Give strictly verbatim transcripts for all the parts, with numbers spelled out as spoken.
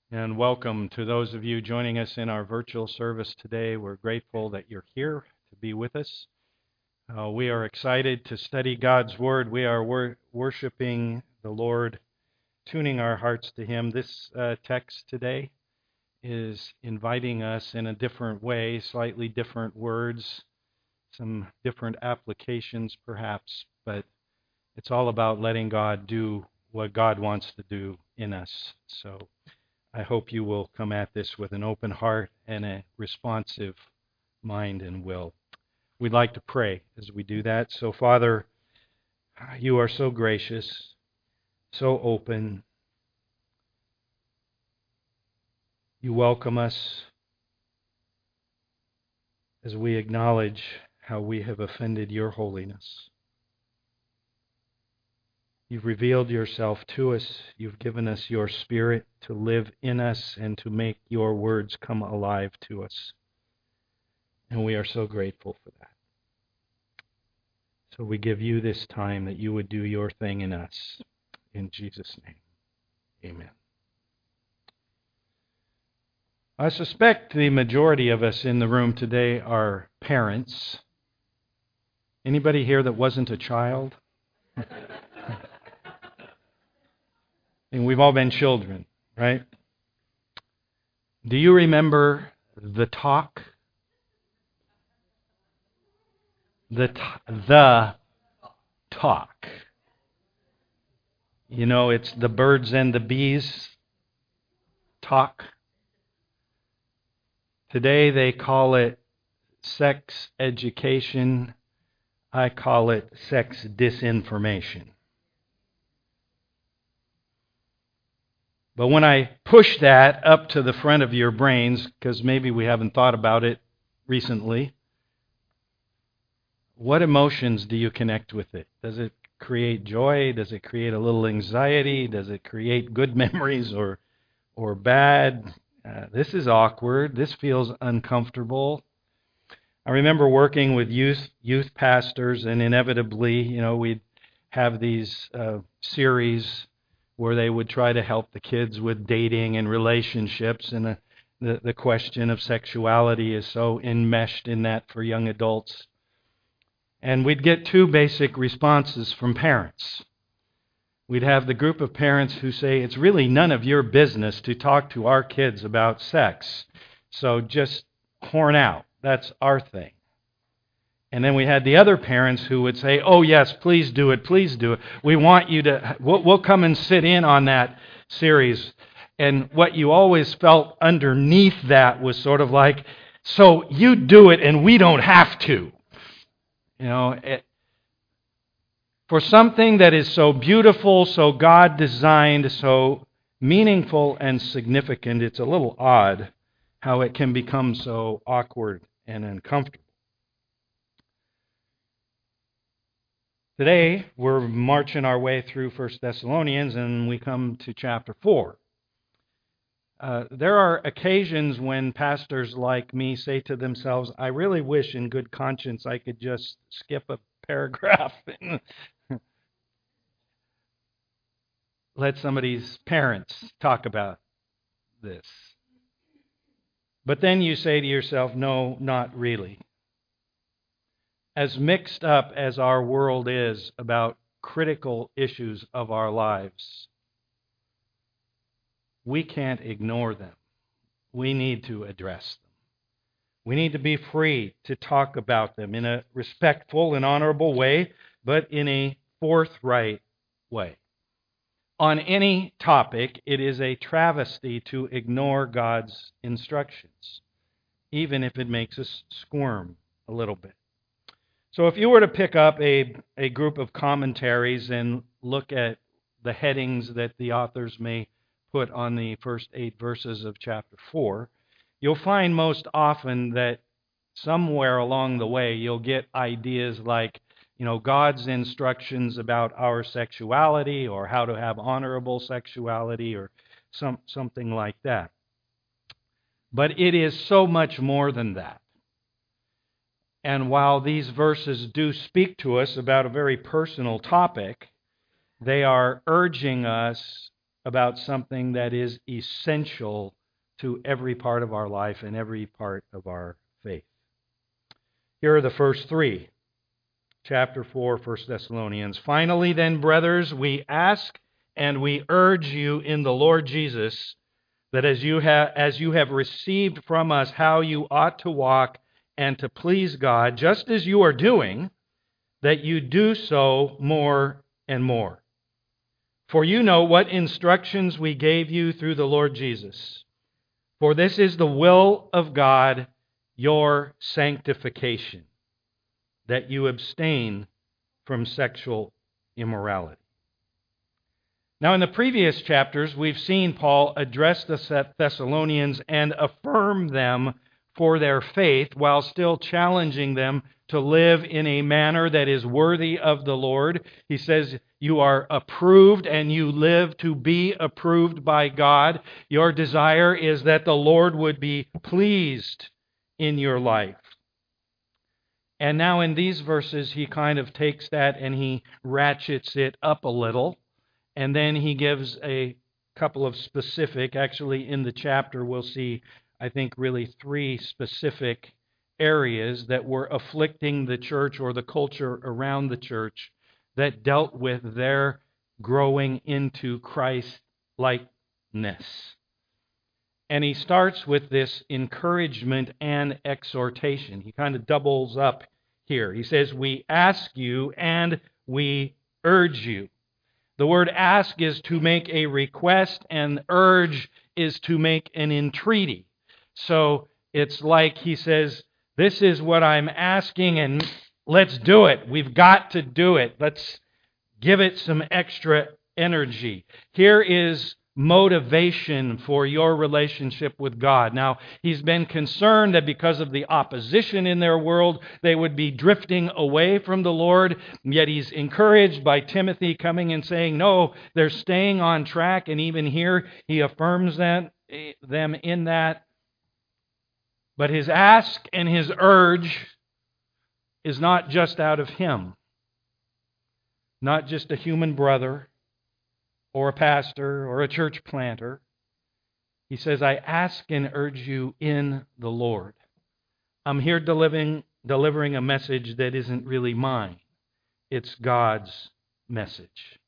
And welcome to those of you joining us in our virtual service today. We're grateful that you're here to be with us. Uh, we are excited to study God's Word. We are wor- worshiping the Lord, tuning our hearts to Him. This uh, text today is inviting us in a different way, slightly different words, some different applications perhaps, but it's all about letting God do what God wants to do in us. So I hope you will come at this with an open heart and a responsive mind and will. We'd like to pray as we do that. So, Father, you are so gracious, so open. You welcome us as we acknowledge how we have offended your holiness. You've revealed yourself to us. You've given us your Spirit to live in us and to make your words come alive to us. And we are so grateful for that. So we give you this time that you would do your thing in us. In Jesus' name, amen. I suspect the majority of us in the room today are parents. Anybody here that wasn't a child? And we've all been children, right? Do you remember the talk? The t- the talk. You know, it's the birds and the bees talk. Today they call it sex education. I call it sex disinformation. But when I push that up to the front of your brains, because maybe we haven't thought about it recently, what emotions do you connect with it? Does it create joy? Does it create a little anxiety? Does it create good memories or or bad? Uh, this is awkward. This feels uncomfortable. I remember working with youth youth pastors, and inevitably, you know, we'd have these uh, series where they would try to help the kids with dating and relationships, and uh, the the question of sexuality is so enmeshed in that for young adults. And we'd get two basic responses from parents. We'd have the group of parents who say, it's really none of your business to talk to our kids about sex, so just horn out. That's our thing. And then we had the other parents who would say, oh, yes, please do it, please do it. We want you to, we'll, we'll come and sit in on that series. And what you always felt underneath that was sort of like, so you do it and we don't have to. You know, it, for something that is so beautiful, so God-designed, so meaningful and significant, it's a little odd how it can become so awkward and uncomfortable. Today, we're marching our way through First Thessalonians, and we come to chapter four. Uh, there are occasions when pastors like me say to themselves, I really wish in good conscience I could just skip a paragraph and let somebody's parents talk about this. But then you say to yourself, no, not really. As mixed up as our world is about critical issues of our lives, we can't ignore them. We need to address them. We need to be free to talk about them in a respectful and honorable way, but in a forthright way. On any topic, it is a travesty to ignore God's instructions, even if it makes us squirm a little bit. So if you were to pick up a, a group of commentaries and look at the headings that the authors may put on the first eight verses of chapter four, you'll find most often that somewhere along the way you'll get ideas like, you know, God's instructions about our sexuality or how to have honorable sexuality or some something like that. But it is so much more than that. And while these verses do speak to us about a very personal topic, they are urging us about something that is essential to every part of our life and every part of our faith. Here are the first three. Chapter four, First Thessalonians. Finally, then, brothers, we ask and we urge you in the Lord Jesus that as you have as you have received from us how you ought to walk and to please God, just as you are doing, that you do so more and more. For you know what instructions we gave you through the Lord Jesus. For this is the will of God, your sanctification, that you abstain from sexual immorality. Now, in the previous chapters, we've seen Paul address the Thessalonians and affirm them for their faith while still challenging them to live in a manner that is worthy of the Lord. He says, you are approved and you live to be approved by God. Your desire is that the Lord would be pleased in your life. And now in these verses, he kind of takes that and he ratchets it up a little. And then he gives a couple of specific, actually in the chapter we'll see, I think, really three specific areas that were afflicting the church or the culture around the church that dealt with their growing into Christ-likeness. And he starts with this encouragement and exhortation. He kind of doubles up here. He says, we ask you and we urge you. The word ask is to make a request, and urge is to make an entreaty. So it's like he says, this is what I'm asking, and let's do it. We've got to do it. Let's give it some extra energy. Here is motivation for your relationship with God. Now, he's been concerned that because of the opposition in their world, they would be drifting away from the Lord. Yet he's encouraged by Timothy coming and saying, no, they're staying on track. And even here, he affirms that, them in that. But his ask and his urge is not just out of him, not just a human brother, or a pastor, or a church planter. He says, I ask and urge you in the Lord. I'm here delivering, delivering a message that isn't really mine. It's God's message.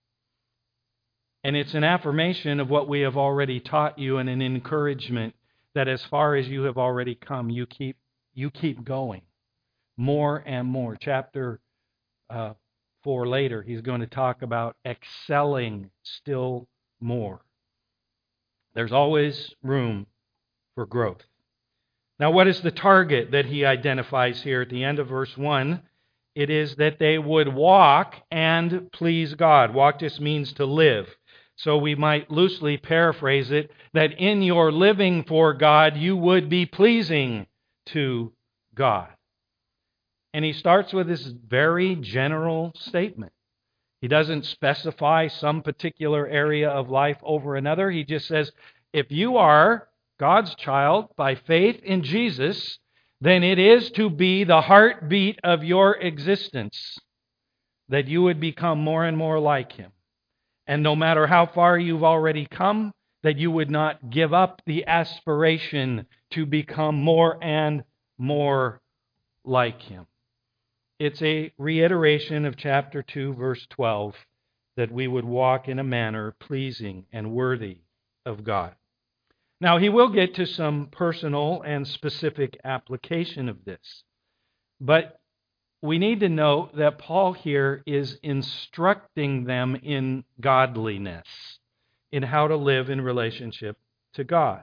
And it's an affirmation of what we have already taught you and an encouragement that as far as you have already come, you keep, you keep going more and more. Chapter uh, For later, he's going to talk about excelling still more. There's always room for growth. Now, what is the target that he identifies here at the end of verse one? It is that they would walk and please God. Walk just means to live. So we might loosely paraphrase it, that in your living for God, you would be pleasing to God. And he starts with this very general statement. He doesn't specify some particular area of life over another. He just says, if you are God's child by faith in Jesus, then it is to be the heartbeat of your existence that you would become more and more like Him. And no matter how far you've already come, that you would not give up the aspiration to become more and more like Him. It's a reiteration of chapter two, verse twelve, that we would walk in a manner pleasing and worthy of God. Now, he will get to some personal and specific application of this. But we need to note that Paul here is instructing them in godliness, in how to live in relationship to God.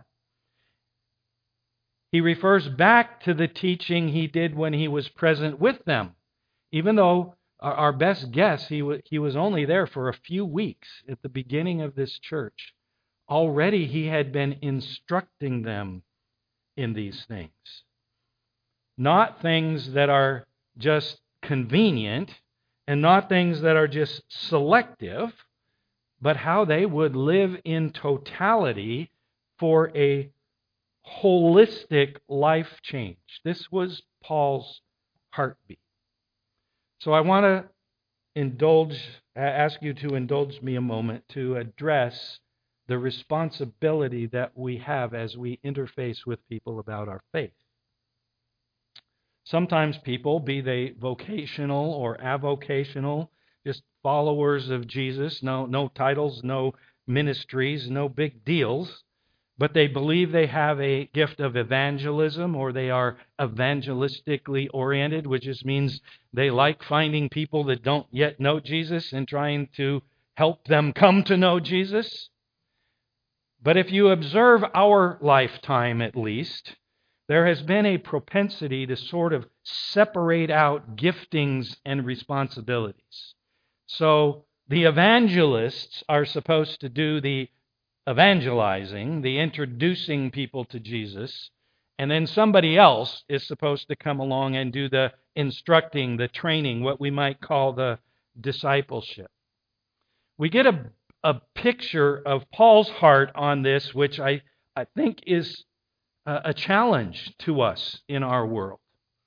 He refers back to the teaching he did when he was present with them. Even though our best guess, he was, he was only there for a few weeks at the beginning of this church. Already he had been instructing them in these things. Not things that are just convenient and not things that are just selective, but how they would live in totality for a holistic life change. This was Paul's heartbeat. So I want to indulge, ask you to indulge me a moment to address the responsibility that we have as we interface with people about our faith. Sometimes people, be they vocational or avocational, just followers of Jesus, no, no titles, no ministries, no big deals, but they believe they have a gift of evangelism, or they are evangelistically oriented, which just means they like finding people that don't yet know Jesus and trying to help them come to know Jesus. But if you observe our lifetime at least, there has been a propensity to sort of separate out giftings and responsibilities. So the evangelists are supposed to do the evangelizing, the introducing people to Jesus, and then somebody else is supposed to come along and do the instructing, the training, what we might call the discipleship. We get a, a picture of Paul's heart on this, which I, I think is a, a challenge to us in our world.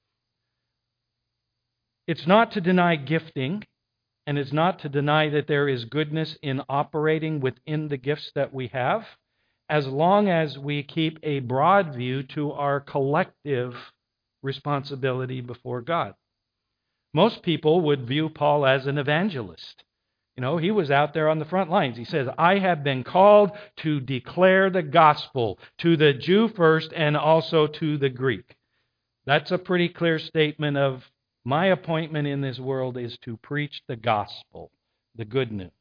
It's not to deny gifting, and it's not to deny that there is goodness in operating within the gifts that we have, as long as we keep a broad view to our collective responsibility before God. Most people would view Paul as an evangelist. You know, he was out there on the front lines. He says, I have been called to declare the gospel to the Jew first and also to the Greek. That's a pretty clear statement of my appointment in this world is to preach the gospel, the good news.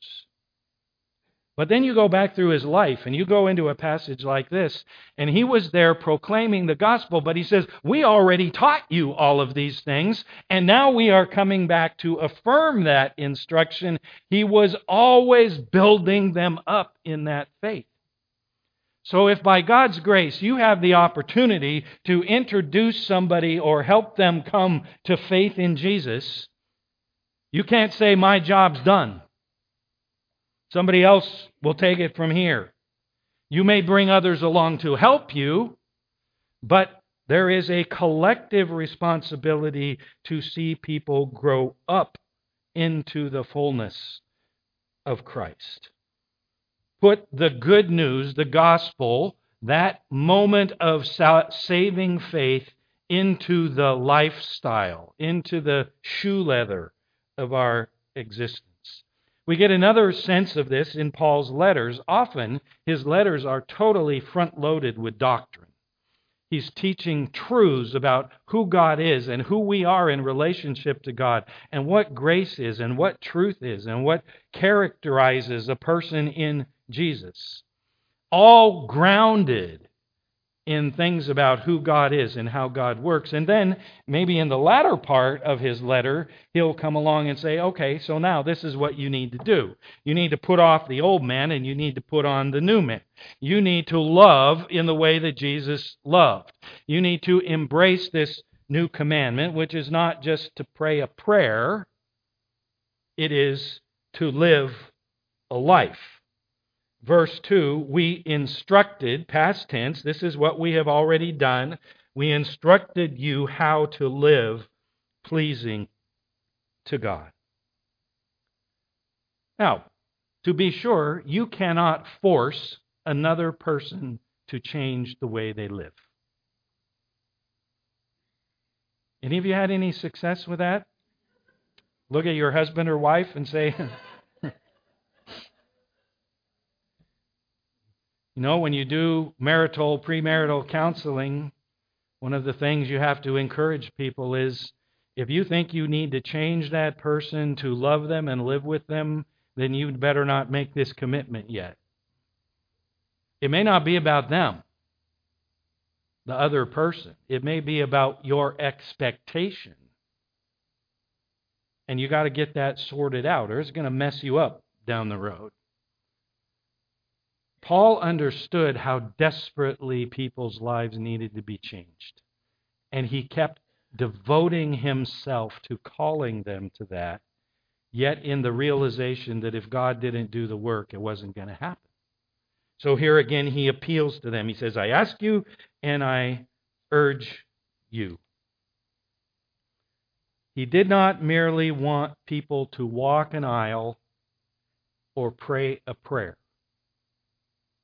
But then you go back through his life and you go into a passage like this, and he was there proclaiming the gospel, but he says, we already taught you all of these things, and now we are coming back to affirm that instruction. He was always building them up in that faith. So if by God's grace you have the opportunity to introduce somebody or help them come to faith in Jesus, you can't say, my job's done. Somebody else will take it from here. You may bring others along to help you, but there is a collective responsibility to see people grow up into the fullness of Christ. Put the good news, the gospel, that moment of saving faith into the lifestyle, into the shoe leather of our existence. We get another sense of this in Paul's letters. Often, his letters are totally front-loaded with doctrine. He's teaching truths about who God is and who we are in relationship to God and what grace is and what truth is and what characterizes a person in Jesus. All grounded in things about who God is and how God works. And then, maybe in the latter part of his letter, he'll come along and say, okay, so now this is what you need to do. You need to put off the old man and you need to put on the new man. You need to love in the way that Jesus loved. You need to embrace this new commandment, which is not just to pray a prayer, it is to live a life. Verse two, we instructed, past tense, this is what we have already done. We instructed you how to live pleasing to God. Now, to be sure, you cannot force another person to change the way they live. Any of you had any success with that? Look at your husband or wife and say, you know, when you do marital, premarital counseling, one of the things you have to encourage people is, if you think you need to change that person to love them and live with them, then you'd better not make this commitment yet. It may not be about them, the other person. It may be about your expectation. And you got to get that sorted out, or it's going to mess you up down the road. Paul understood how desperately people's lives needed to be changed. And he kept devoting himself to calling them to that, yet in the realization that if God didn't do the work, it wasn't going to happen. So here again, he appeals to them. He says, I ask you and I urge you. He did not merely want people to walk an aisle or pray a prayer.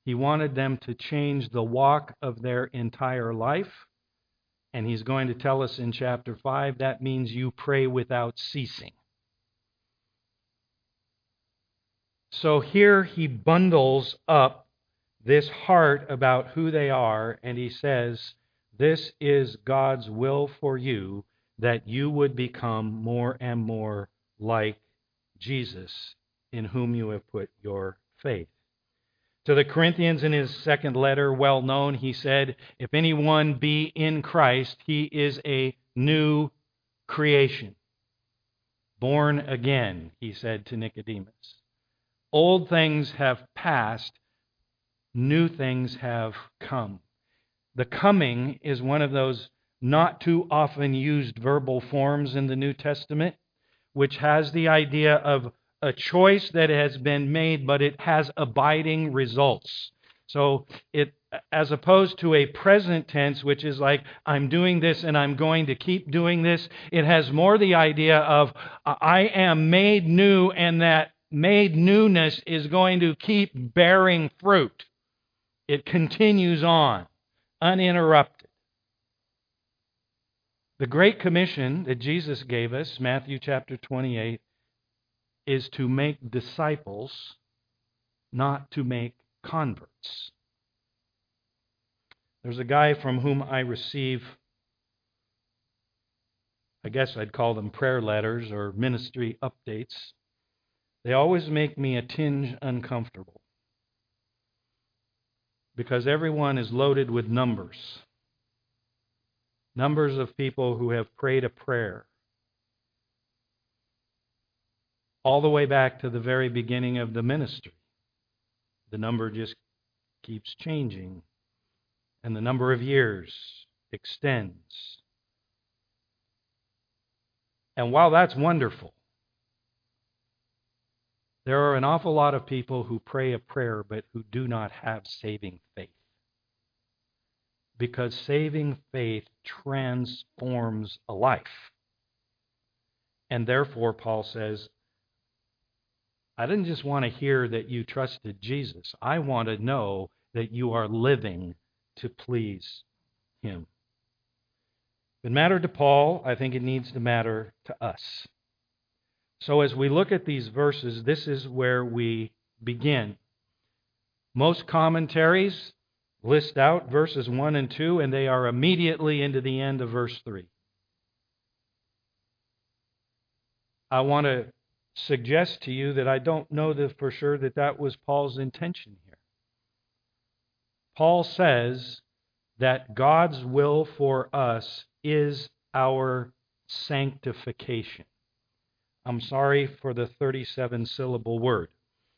He wanted them to change the walk of their entire life. And he's going to tell us in chapter five, that means you pray without ceasing. So here he bundles up this heart about who they are, and he says, this is God's will for you, that you would become more and more like Jesus, in whom you have put your faith. To the Corinthians in his second letter, well known, he said, if anyone be in Christ, he is a new creation. Born again, he said to Nicodemus. Old things have passed, new things have come. The coming is one of those not too often used verbal forms in the New Testament, which has the idea of a choice that has been made, but it has abiding results. So it, as opposed to a present tense, which is like, I'm doing this and I'm going to keep doing this, it has more the idea of, I am made new, and that made newness is going to keep bearing fruit. It continues on, uninterrupted. The Great Commission that Jesus gave us, Matthew chapter twenty-eight, is to make disciples, not to make converts. There's a guy from whom I receive, I guess I'd call them prayer letters or ministry updates. They always make me a tinge uncomfortable, because everyone is loaded with numbers. Numbers of people who have prayed a prayer all the way back to the very beginning of the ministry. The number just keeps changing, and the number of years extends. And while that's wonderful, there are an awful lot of people who pray a prayer but who do not have saving faith. Because saving faith transforms a life. And therefore, Paul says, I didn't just want to hear that you trusted Jesus. I want to know that you are living to please Him. If it mattered to Paul, I think it needs to matter to us. So as we look at these verses, this is where we begin. Most commentaries list out verses one and two, and they are immediately into the end of verse three. I want to suggest to you that I don't know that for sure that that was Paul's intention here. Paul says that God's will for us is our sanctification. I'm sorry for the thirty-seven syllable word.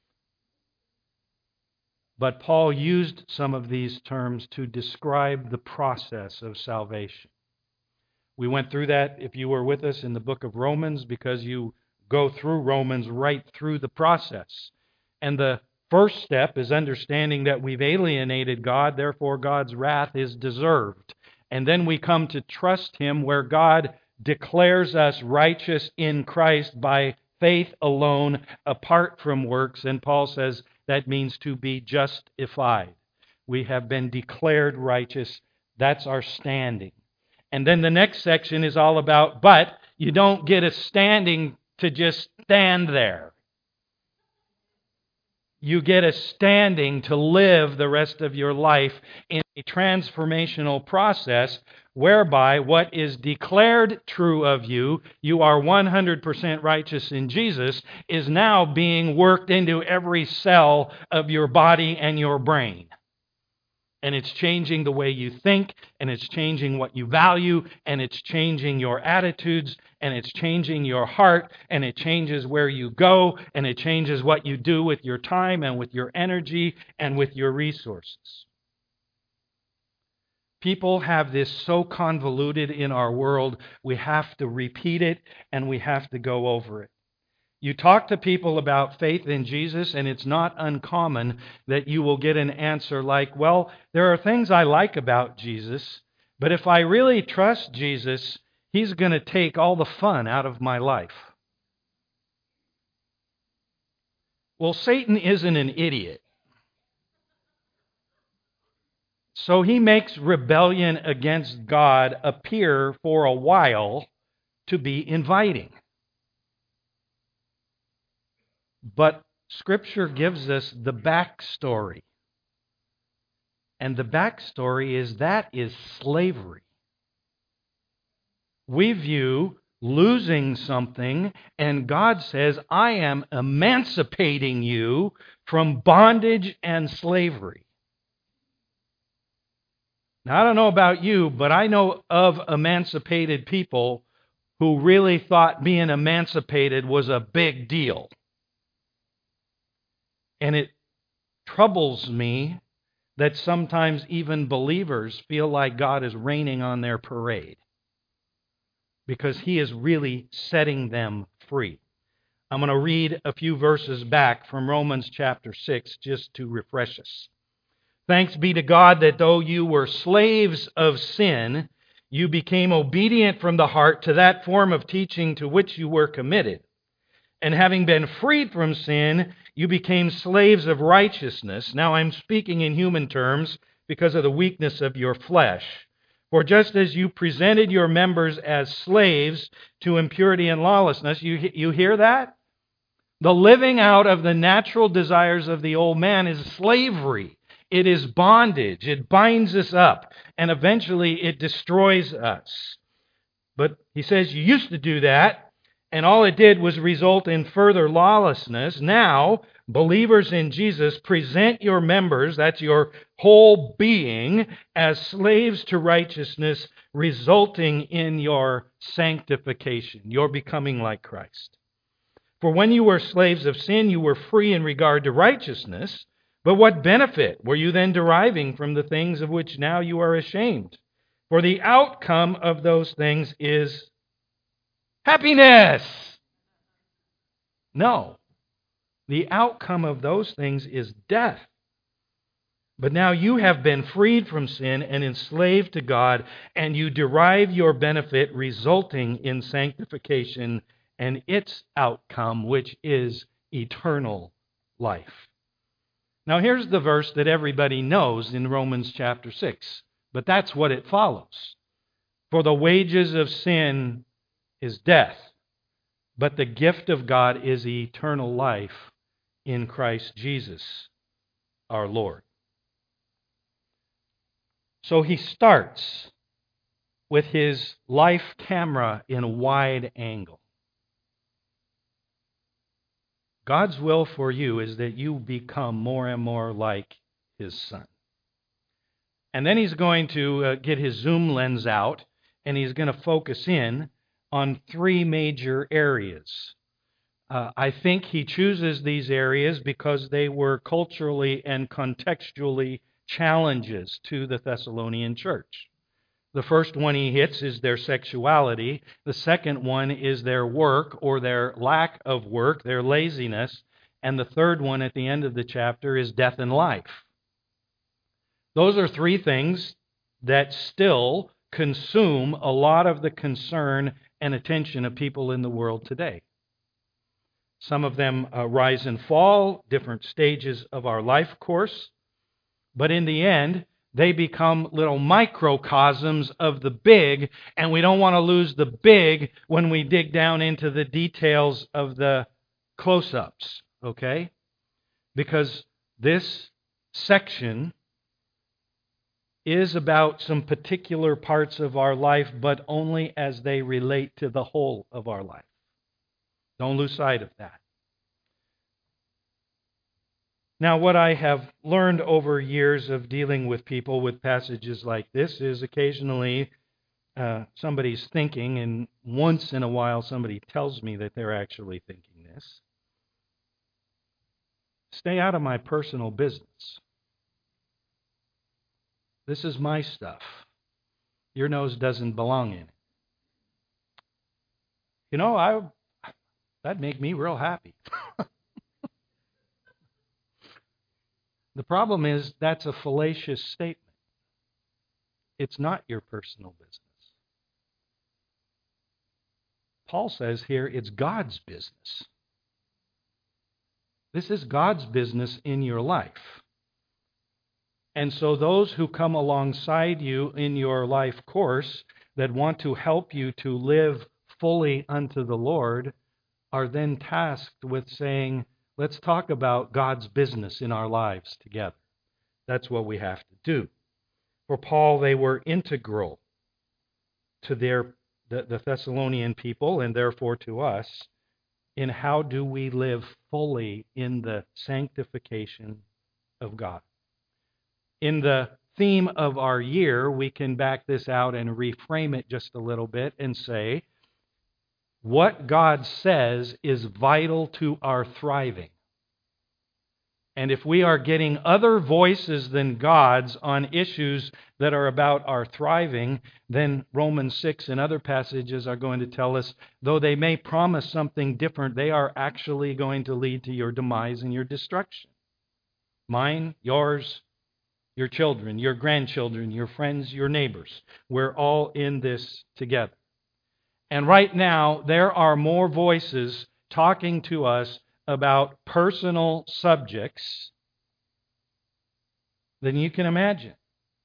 But Paul used some of these terms to describe the process of salvation. We went through that, if you were with us, in the book of Romans, because you go through Romans right through the process. And the first step is understanding that we've alienated God, therefore God's wrath is deserved. And then we come to trust Him, where God declares us righteous in Christ by faith alone, apart from works. And Paul says that means to be justified. We have been declared righteous. That's our standing. And then the next section is all about, but you don't get a standing to just stand there. You get a standing to live the rest of your life in a transformational process whereby what is declared true of you, you are one hundred percent righteous in Jesus, is now being worked into every cell of your body and your brain. And it's changing the way you think, and it's changing what you value, and it's changing your attitudes, and it's changing your heart, and it changes where you go, and it changes what you do with your time and with your energy and with your resources. People have this so convoluted in our world, we have to repeat it, and we have to go over it. You talk to people about faith in Jesus, and it's not uncommon that you will get an answer like, well, there are things I like about Jesus, but if I really trust Jesus, He's going to take all the fun out of my life. Well, Satan isn't an idiot. So he makes rebellion against God appear for a while to be inviting. But Scripture gives us the backstory. And the backstory is that is slavery. We view losing something, and God says, I am emancipating you from bondage and slavery. Now, I don't know about you, but I know of emancipated people who really thought being emancipated was a big deal. And it troubles me that sometimes even believers feel like God is raining on their parade because He is really setting them free. I'm going to read a few verses back from Romans chapter six just to refresh us. Thanks be to God that though you were slaves of sin, you became obedient from the heart to that form of teaching to which you were committed. And having been freed from sin, you became slaves of righteousness. Now I'm speaking in human terms because of the weakness of your flesh. For just as you presented your members as slaves to impurity and lawlessness, you, you hear that? The living out of the natural desires of the old man is slavery. It is bondage. It binds us up, and eventually it destroys us. But he says you used to do that, and all it did was result in further lawlessness. Now, believers in Jesus, present your members, that's your whole being, as slaves to righteousness, resulting in your sanctification, your becoming like Christ. For when you were slaves of sin, you were free in regard to righteousness. But what benefit were you then deriving from the things of which now you are ashamed? For the outcome of those things is happiness. No. The outcome of those things is death. But now you have been freed from sin and enslaved to God, and you derive your benefit resulting in sanctification and its outcome, which is eternal life. Now here's the verse that everybody knows in Romans chapter six, but that's what it follows. For the wages of sin is death, but the gift of God is eternal life in Christ Jesus our Lord. So he starts with his life camera in a wide angle. God's will for you is that you become more and more like His Son. And then He's going to uh, get His zoom lens out, and He's going to focus in on three major areas. Uh, I think He chooses these areas because they were culturally and contextually challenges to the Thessalonian church. The first one he hits is their sexuality. The second one is their work or their lack of work, their laziness. And the third one at the end of the chapter is death and life. Those are three things that still consume a lot of the concern and attention of people in the world today. Some of them uh, rise and fall, different stages of our life course. But in the end, they become little microcosms of the big, and we don't want to lose the big when we dig down into the details of the close-ups, okay? Because this section is about some particular parts of our life, but only as they relate to the whole of our life. Don't lose sight of that. Now, what I have learned over years of dealing with people with passages like this is occasionally uh, somebody's thinking, and once in a while somebody tells me that they're actually thinking this. Stay out of my personal business. This is my stuff. Your nose doesn't belong in it. You know, I that'd make me real happy. The problem is that's a fallacious statement. It's not your personal business. Paul says here it's God's business. This is God's business in your life. And so those who come alongside you in your life course that want to help you to live fully unto the Lord are then tasked with saying, let's talk about God's business in our lives together. That's what we have to do. For Paul, they were integral to their the, the Thessalonian people and therefore to us in how do we live fully in the sanctification of God. In the theme of our year, we can back this out and reframe it just a little bit and say, what God says is vital to our thriving. And if we are getting other voices than God's on issues that are about our thriving, then Romans six and other passages are going to tell us, though they may promise something different, they are actually going to lead to your demise and your destruction. Mine, yours, your children, your grandchildren, your friends, your neighbors. We're all in this together. And right now, there are more voices talking to us about personal subjects than you can imagine.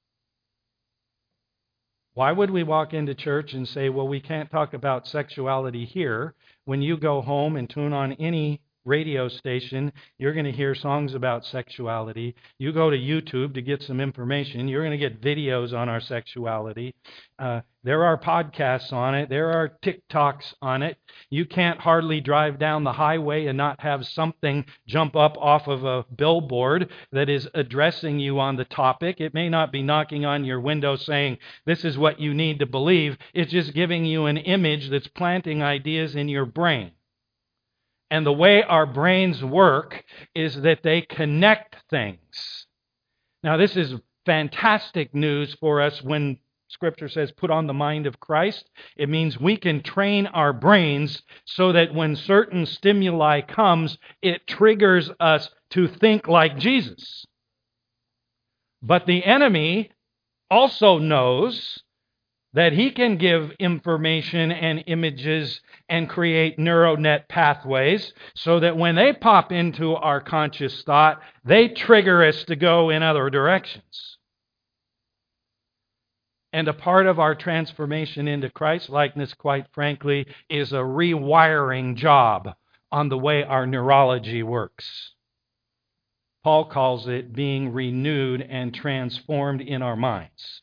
Why would we walk into church and say, well, we can't talk about sexuality here, when you go home and tune on any radio station, you're going to hear songs about sexuality. You go to YouTube to get some information, you're going to get videos on our sexuality. Uh, there are podcasts on it. There are TikToks on it. You can't hardly drive down the highway and not have something jump up off of a billboard that is addressing you on the topic. It may not be knocking on your window saying, this is what you need to believe. It's just giving you an image that's planting ideas in your brain. And the way our brains work is that they connect things. Now, this is fantastic news for us when Scripture says, put on the mind of Christ. It means we can train our brains so that when certain stimuli comes, it triggers us to think like Jesus. But the enemy also knows that he can give information and images and create neural net pathways so that when they pop into our conscious thought, they trigger us to go in other directions. And a part of our transformation into Christ-likeness, quite frankly, is a rewiring job on the way our neurology works. Paul calls it being renewed and transformed in our minds.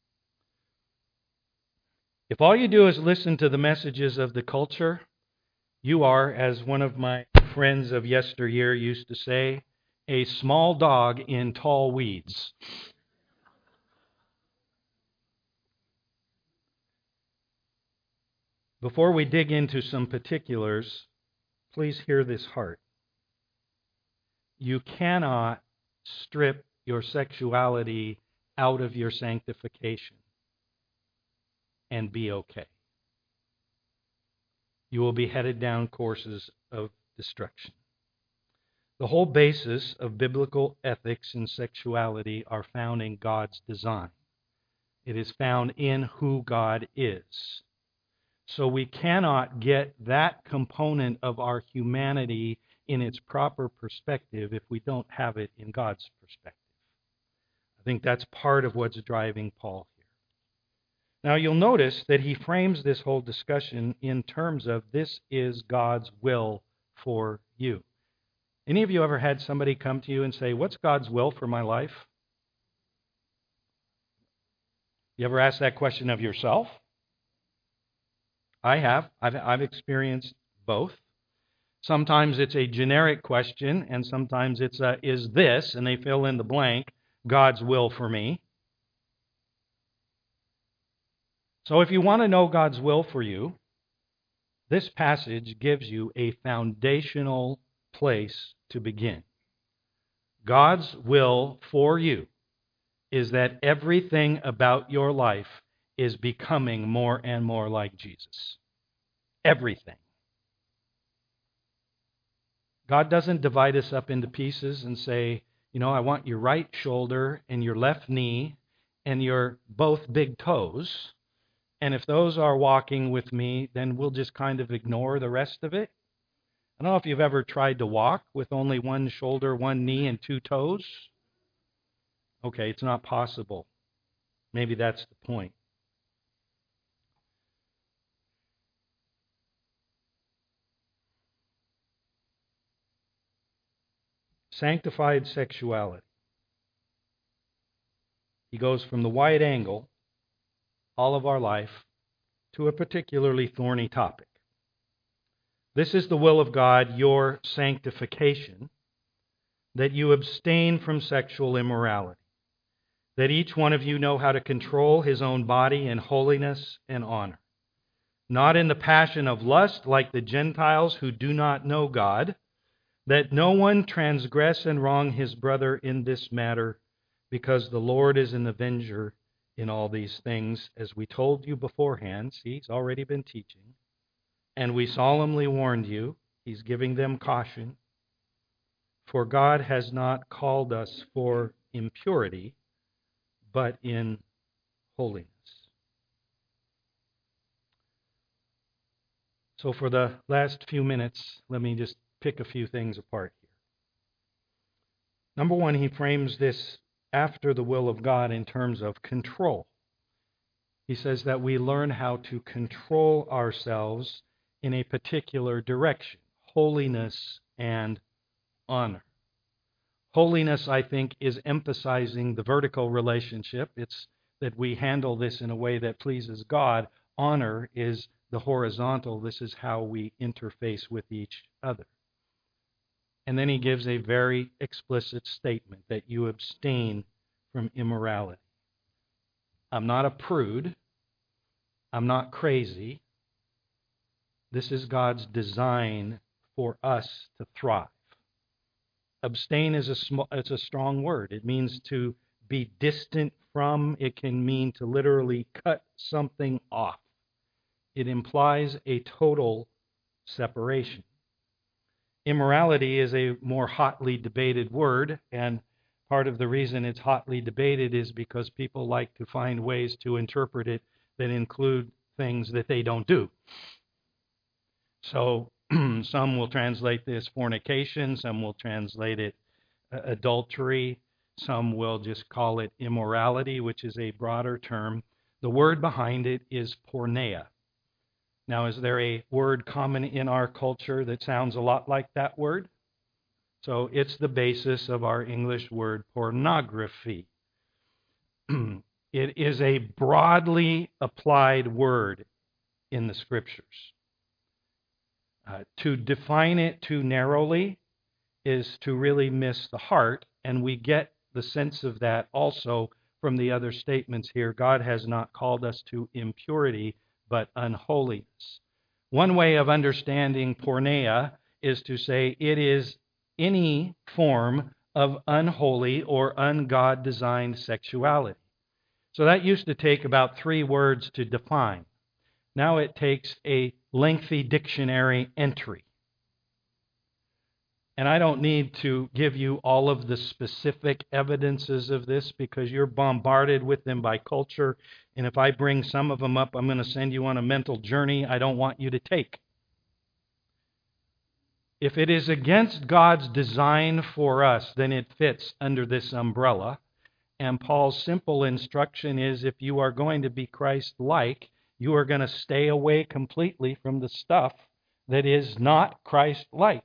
If all you do is listen to the messages of the culture, you are, as one of my friends of yesteryear used to say, a small dog in tall weeds. Before we dig into some particulars, please hear this heart. You cannot strip your sexuality out of your sanctification and be okay. You will be headed down courses of destruction. The whole basis of biblical ethics and sexuality are found in God's design. It is found in who God is. So we cannot get that component of our humanity in its proper perspective if we don't have it in God's perspective. I think that's part of what's driving Paul here. Now you'll notice that he frames this whole discussion in terms of this is God's will for you. Any of you ever had somebody come to you and say, what's God's will for my life? You ever asked that question of yourself? I have. I've, I've experienced both. Sometimes it's a generic question, and sometimes it's a, is this, and they fill in the blank, God's will for me. So if you want to know God's will for you, this passage gives you a foundational place to begin. God's will for you is that everything about your life is becoming more and more like Jesus. Everything. God doesn't divide us up into pieces and say, you know, I want your right shoulder and your left knee and your both big toes. And if those are walking with me, then we'll just kind of ignore the rest of it. I don't know if you've ever tried to walk with only one shoulder, one knee, and two toes. Okay, it's not possible. Maybe that's the point. Sanctified sexuality. He goes from the wide angle, all of our life, to a particularly thorny topic. This is the will of God, your sanctification, that you abstain from sexual immorality, that each one of you know how to control his own body in holiness and honor, not in the passion of lust like the Gentiles who do not know God, that no one transgress and wrong his brother in this matter, because the Lord is an avenger in all these things, as we told you beforehand. See, he's already been teaching. And we solemnly warned you. He's giving them caution. For God has not called us for impurity, but in holiness. So for the last few minutes, let me just pick a few things apart here. Number one, he frames this after the will of God in terms of control. He says that we learn how to control ourselves in a particular direction, holiness and honor. Holiness, I think, is emphasizing the vertical relationship. It's that we handle this in a way that pleases God. Honor is the horizontal. This is how we interface with each other. And then he gives a very explicit statement that you abstain from immorality. I'm not a prude. I'm not crazy. This is God's design for us to thrive. Abstain is a sm- it's a strong word. It means to be distant from. It can mean to literally cut something off. It implies a total separation. Immorality is a more hotly debated word, and part of the reason it's hotly debated is because people like to find ways to interpret it that include things that they don't do. So some will translate this fornication, some will translate it uh, adultery, some will just call it immorality, which is a broader term. The word behind it is porneia. Now, is there a word common in our culture that sounds a lot like that word? So it's the basis of our English word pornography. It is a broadly applied word in the Scriptures. Uh, to define it too narrowly is to really miss the heart, and we get the sense of that also from the other statements here. God has not called us to impurity, but unholiness. One way of understanding porneia is to say it is any form of unholy or ungod-designed sexuality. So that used to take about three words to define. Now it takes a lengthy dictionary entry. And I don't need to give you all of the specific evidences of this because you're bombarded with them by culture. And if I bring some of them up, I'm going to send you on a mental journey I don't want you to take. If it is against God's design for us, then it fits under this umbrella. And Paul's simple instruction is if you are going to be Christ-like, you are going to stay away completely from the stuff that is not Christ-like.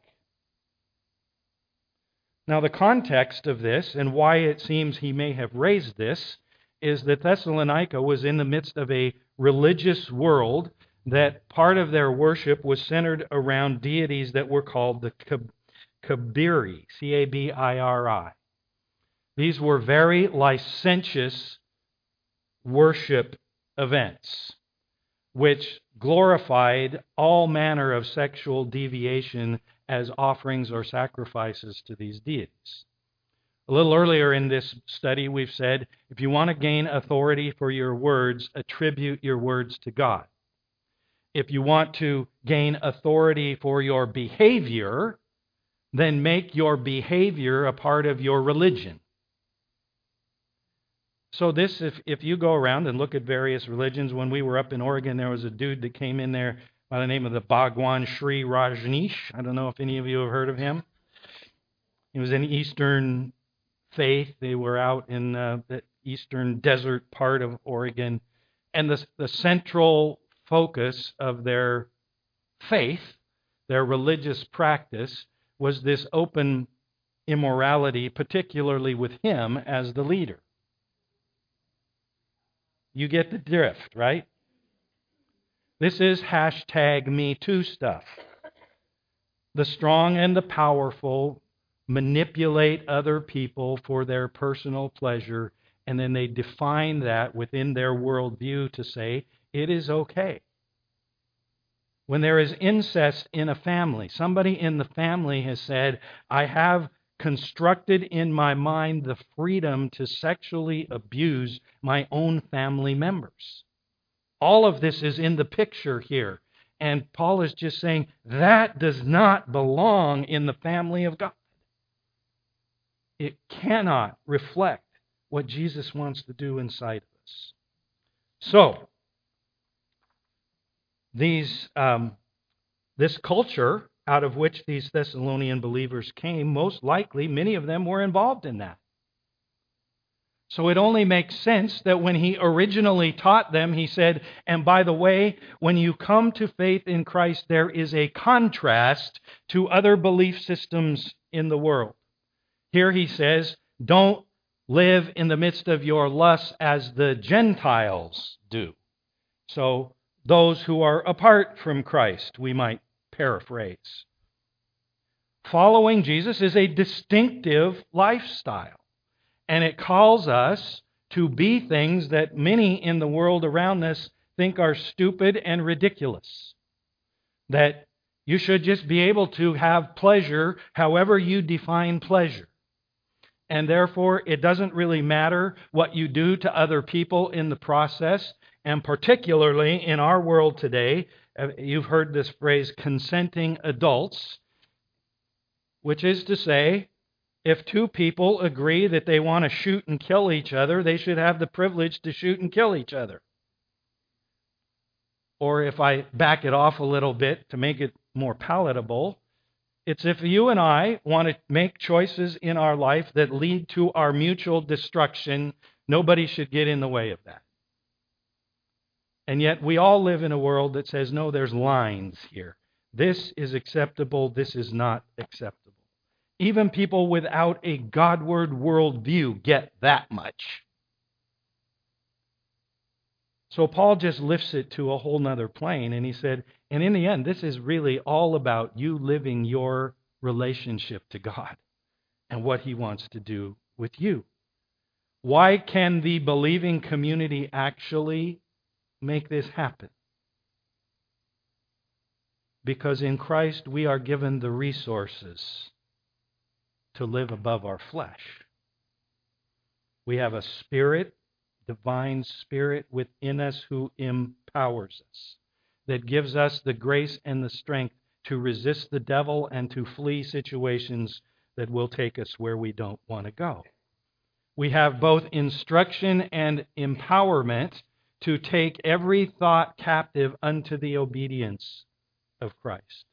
Now, the context of this and why it seems he may have raised this is that Thessalonica was in the midst of a religious world that part of their worship was centered around deities that were called the Cabiri, C A B I R I. These were very licentious worship events, which glorified all manner of sexual deviation as offerings or sacrifices to these deities. A little earlier in this study, we've said, if you want to gain authority for your words, attribute your words to God. If you want to gain authority for your behavior, then make your behavior a part of your religion. So this, if, if you go around and look at various religions, when we were up in Oregon, there was a dude that came in there by the name of the Bhagwan Sri Rajneesh. I don't know if any of you have heard of him. He was an Eastern faith. They were out in uh, the eastern desert part of Oregon, and the, the central focus of their faith, their religious practice, was this open immorality, particularly with him as the leader. You get the drift, right? This is hashtag Me Too stuff. The strong and the powerful manipulate other people for their personal pleasure, and then they define that within their worldview to say it is okay. When there is incest in a family, somebody in the family has said, I have constructed in my mind the freedom to sexually abuse my own family members. All of this is in the picture here. And Paul is just saying that does not belong in the family of God. It cannot reflect what Jesus wants to do inside of us. So, these um, this culture out of which these Thessalonian believers came, most likely many of them were involved in that. So it only makes sense that when he originally taught them, he said, and by the way, when you come to faith in Christ, there is a contrast to other belief systems in the world. Here he says, don't live in the midst of your lusts as the Gentiles do. So those who are apart from Christ, we might paraphrase. Following Jesus is a distinctive lifestyle. And it calls us to be things that many in the world around us think are stupid and ridiculous. That you should just be able to have pleasure however you define pleasure. And therefore, it doesn't really matter what you do to other people in the process. And particularly in our world today, you've heard this phrase, consenting adults, which is to say, if two people agree that they want to shoot and kill each other, they should have the privilege to shoot and kill each other. Or if I back it off a little bit to make it more palatable, it's if you and I want to make choices in our life that lead to our mutual destruction, nobody should get in the way of that. And yet we all live in a world that says, no, there's lines here. This is acceptable, this is not acceptable. Even people without a Godward worldview get that much. So Paul just lifts it to a whole nother plane, and he said, and in the end, this is really all about you living your relationship to God and what he wants to do with you. Why can the believing community actually make this happen? Because in Christ we are given the resources to live above our flesh. We have a spirit, divine spirit within us who empowers us, that gives us the grace and the strength to resist the devil and to flee situations that will take us where we don't want to go. We have both instruction and empowerment to take every thought captive unto the obedience of Christ.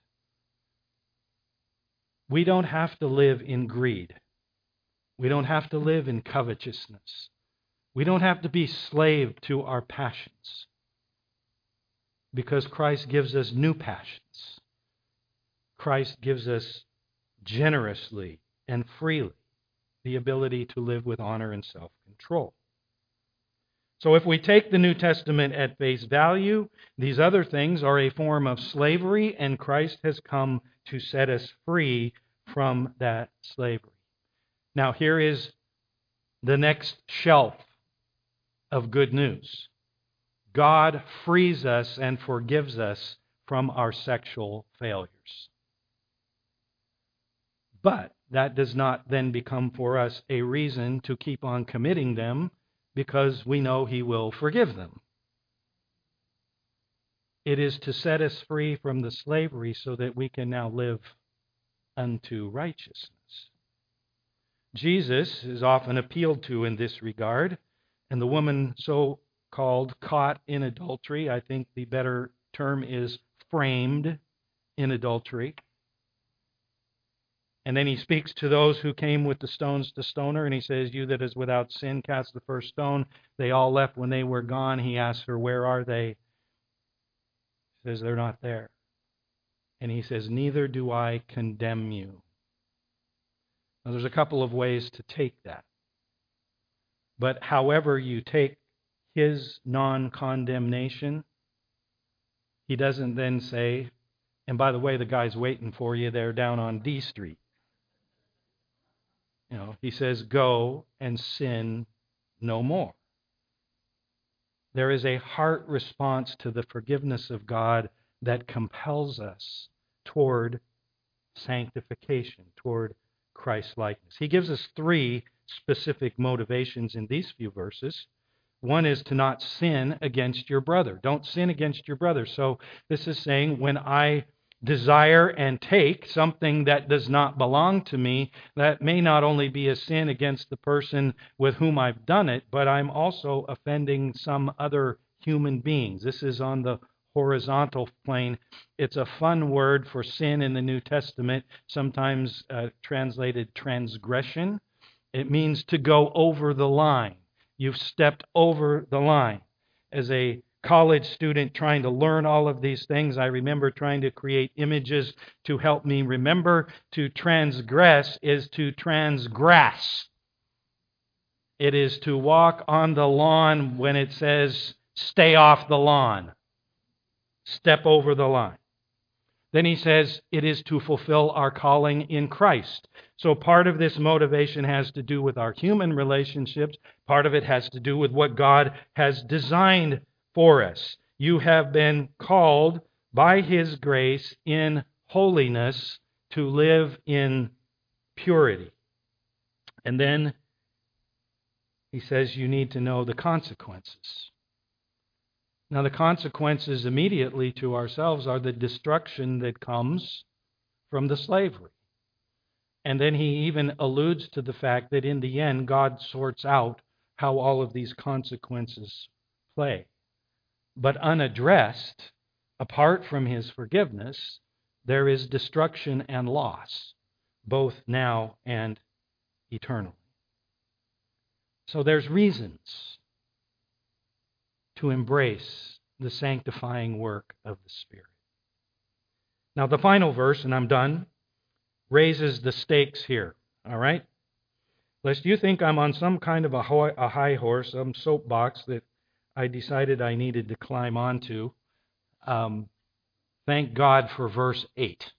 We don't have to live in greed. We don't have to live in covetousness. We don't have to be slave to our passions, because Christ gives us new passions. Christ gives us generously and freely the ability to live with honor and self-control. So if we take the New Testament at face value, these other things are a form of slavery, and Christ has come to set us free from that slavery. Now here is the next shelf of good news. God frees us and forgives us from our sexual failures. But that does not then become for us a reason to keep on committing them, because we know he will forgive them. It is to set us free from the slavery so that we can now live unto righteousness. Jesus is often appealed to in this regard, and the woman so-called caught in adultery, I think the better term is framed in adultery. And then he speaks to those who came with the stones to stone her, and he says, "You that is without sin, cast the first stone." They all left. When they were gone, he asks her, "Where are they?" She says, "They're not there." And he says, "Neither do I condemn you." Now, there's a couple of ways to take that. But however you take his non-condemnation, he doesn't then say, "And by the way, the guy's waiting for you there down on D Street." You know, he says, "Go and sin no more." There is a heart response to the forgiveness of God that compels us toward sanctification, toward Christ-likeness. He gives us three specific motivations in these few verses. One is to not sin against your brother. Don't sin against your brother. So this is saying when I desire and take something that does not belong to me, that may not only be a sin against the person with whom I've done it, but I'm also offending some other human beings. This is on the horizontal plane. It's a fun word for sin in the New Testament, sometimes uh, translated transgression. It means to go over the line. You've stepped over the line. As a college student trying to learn all of these things, I remember trying to create images to help me remember. To transgress is to transgress. It is to walk on the lawn when it says, "Stay off the lawn." Step over the line. Then he says it is to fulfill our calling in Christ. So part of this motivation has to do with our human relationships. Part of it has to do with what God has designed for us. You have been called by His grace in holiness to live in purity. And then he says you need to know the consequences. Now, the consequences immediately to ourselves are the destruction that comes from the slavery. And then he even alludes to the fact that in the end, God sorts out how all of these consequences play. But unaddressed, apart from his forgiveness, there is destruction and loss, both now and eternally. So there's reasons to embrace the sanctifying work of the Spirit. Now, the final verse, and I'm done, raises the stakes here, all right? Lest you think I'm on some kind of a, ho- a high horse, some soapbox that I decided I needed to climb onto. Um, thank God for verse eight.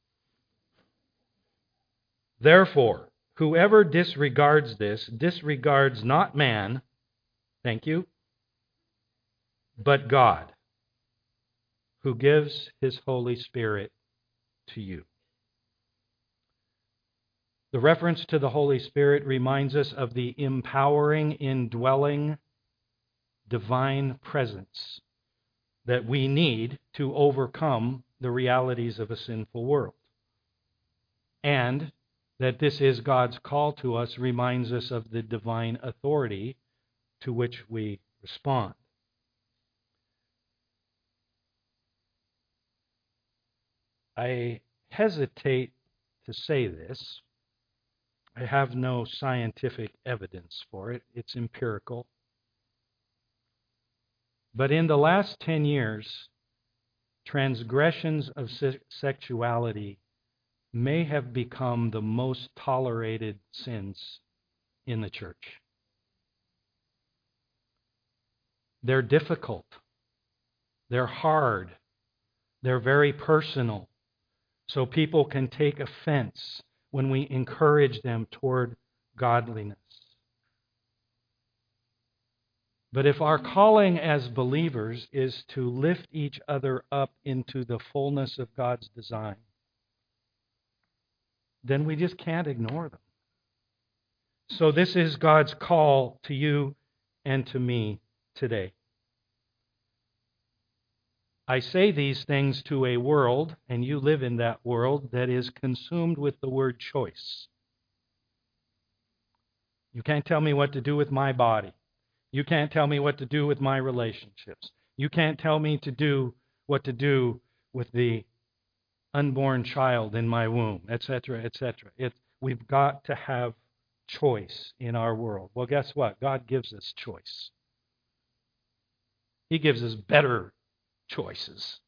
Therefore, whoever disregards this disregards not man, thank you, but God, who gives His Holy Spirit to you. The reference to the Holy Spirit reminds us of the empowering, indwelling, divine presence that we need to overcome the realities of a sinful world. And that this is God's call to us reminds us of the divine authority to which we respond. I hesitate to say this. I have no scientific evidence for it. It's empirical. But in the last ten years, transgressions of se- sexuality may have become the most tolerated sins in the church. They're difficult. They're hard. They're very personal. So people can take offense when we encourage them toward godliness. But if our calling as believers is to lift each other up into the fullness of God's design, then we just can't ignore them. So this is God's call to you and to me today. I say these things to a world, and you live in that world, that is consumed with the word choice. You can't tell me what to do with my body. You can't tell me what to do with my relationships. You can't tell me to do what to do with the unborn child in my womb, et cetera, et cetera. It, we've got to have choice in our world. Well, guess what? God gives us choice. He gives us better choices.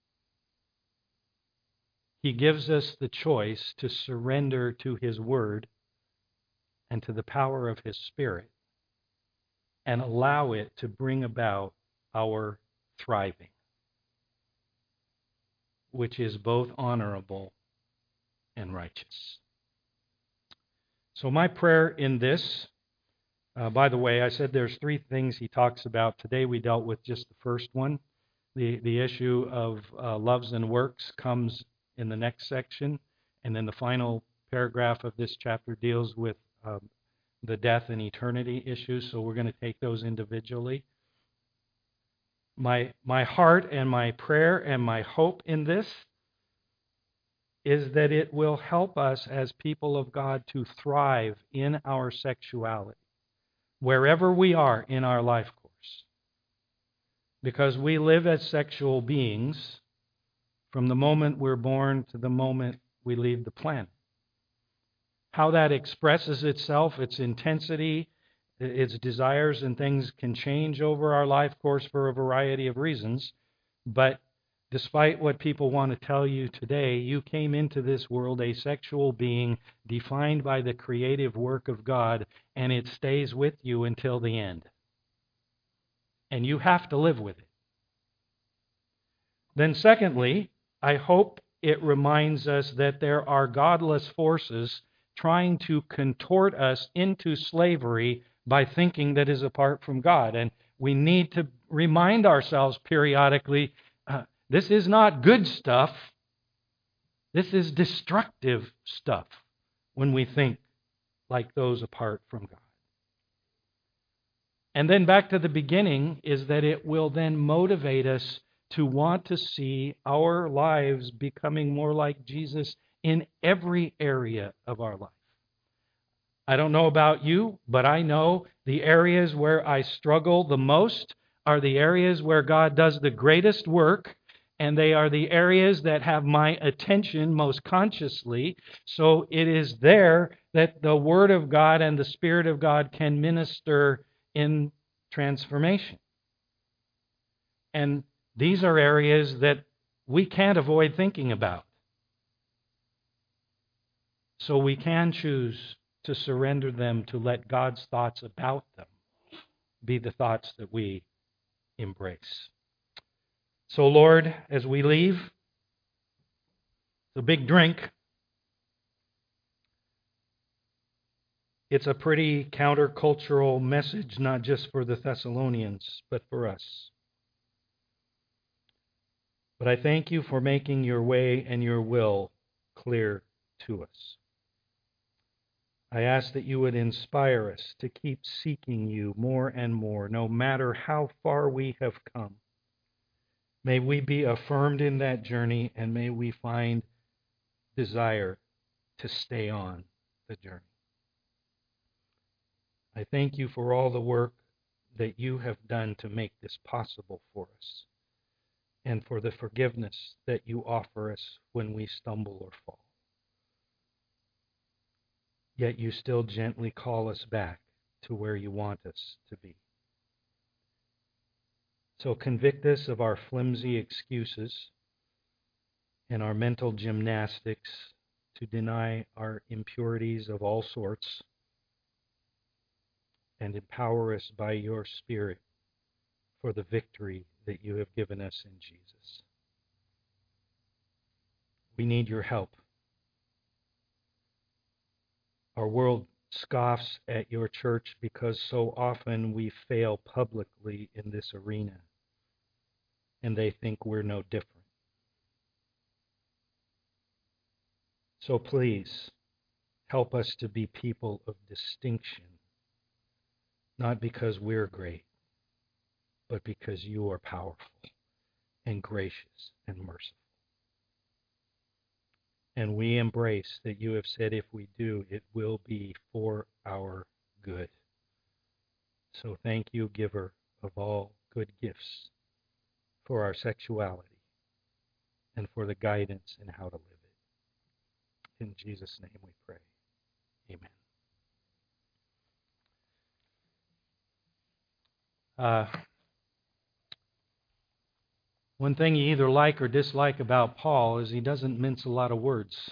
He gives us the choice to surrender to His Word and to the power of His Spirit and allow it to bring about our thriving, which is both honorable and righteous. So my prayer in this, uh, by the way, I said there's three things he talks about. Today we dealt with just the first one. The, the issue of uh, loves and works comes in the next section, and then the final paragraph of this chapter deals with um, the death and eternity issues, so we're going to take those individually. My, my heart and my prayer and my hope in this is that it will help us as people of God to thrive in our sexuality, wherever we are in our life course. Because we live as sexual beings from the moment we're born to the moment we leave the planet. How that expresses itself, its intensity, its desires and things can change over our life course for a variety of reasons, but despite what people want to tell you today, you came into this world a sexual being defined by the creative work of God, and it stays with you until the end. And you have to live with it. Then secondly, I hope it reminds us that there are godless forces trying to contort us into slavery by thinking that is apart from God. And we need to remind ourselves periodically, uh, this is not good stuff. This is destructive stuff when we think like those apart from God. And then back to the beginning is that it will then motivate us to want to see our lives becoming more like Jesus in every area of our life. I don't know about you, but I know the areas where I struggle the most are the areas where God does the greatest work, and they are the areas that have my attention most consciously. So it is there that the Word of God and the Spirit of God can minister in transformation. And these are areas that we can't avoid thinking about. So we can choose to surrender them to let God's thoughts about them be the thoughts that we embrace. So, Lord, as we leave, the big drink, it's a pretty countercultural message, not just for the Thessalonians, but for us. But I thank you for making your way and your will clear to us. I ask that you would inspire us to keep seeking you more and more, no matter how far we have come. May we be affirmed in that journey, and may we find desire to stay on the journey. I thank you for all the work that you have done to make this possible for us, and for the forgiveness that you offer us when we stumble or fall. Yet you still gently call us back to where you want us to be. So convict us of our flimsy excuses and our mental gymnastics to deny our impurities of all sorts, and empower us by your Spirit for the victory that you have given us in Jesus. We need your help. Our world scoffs at your church because so often we fail publicly in this arena, and they think we're no different. So please, help us to be people of distinction, not because we're great, but because you are powerful and gracious and merciful. And we embrace that you have said if we do, it will be for our good. So thank you, giver of all good gifts, for our sexuality and for the guidance in how to live it. In Jesus' name we pray. Uh, one thing you either like or dislike about Paul is he doesn't mince a lot of words.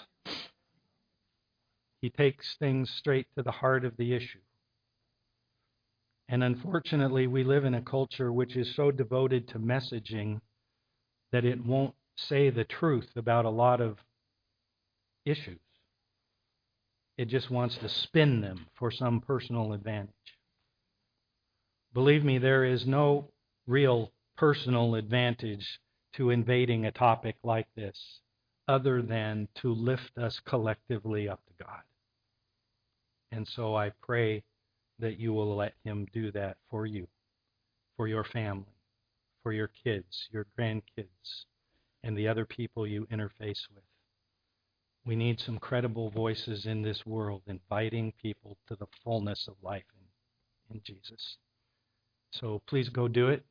He takes things straight to the heart of the issue. And unfortunately, we live in a culture which is so devoted to messaging that it won't say the truth about a lot of issues. It just wants to spin them for some personal advantage. Believe me, there is no real personal advantage to invading a topic like this other than to lift us collectively up to God. And so I pray that you will let him do that for you, for your family, for your kids, your grandkids, and the other people you interface with. We need some credible voices in this world inviting people to the fullness of life in, in Jesus. So please go do it.